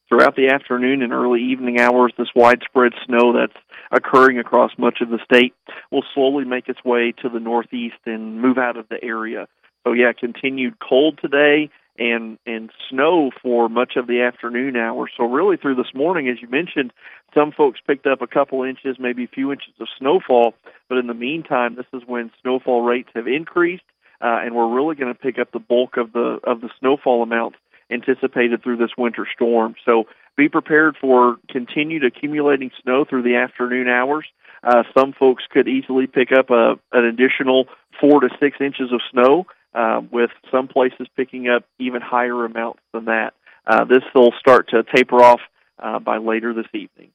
throughout the afternoon and early evening hours, this widespread snow that's occurring across much of the state will slowly make its way to the northeast and move out of the area. So, yeah, continued cold today and snow for much of the afternoon hours. So really through this morning, as you mentioned, some folks picked up a couple inches, maybe a few inches of snowfall. But in the meantime, this is when snowfall rates have increased, and we're really going to pick up the bulk of the snowfall amounts anticipated through this winter storm. So be prepared for continued accumulating snow through the afternoon hours. Some folks could easily pick up an additional 4 to 6 inches of snow, with some places picking up even higher amounts than that. This will start to taper off by later this evening.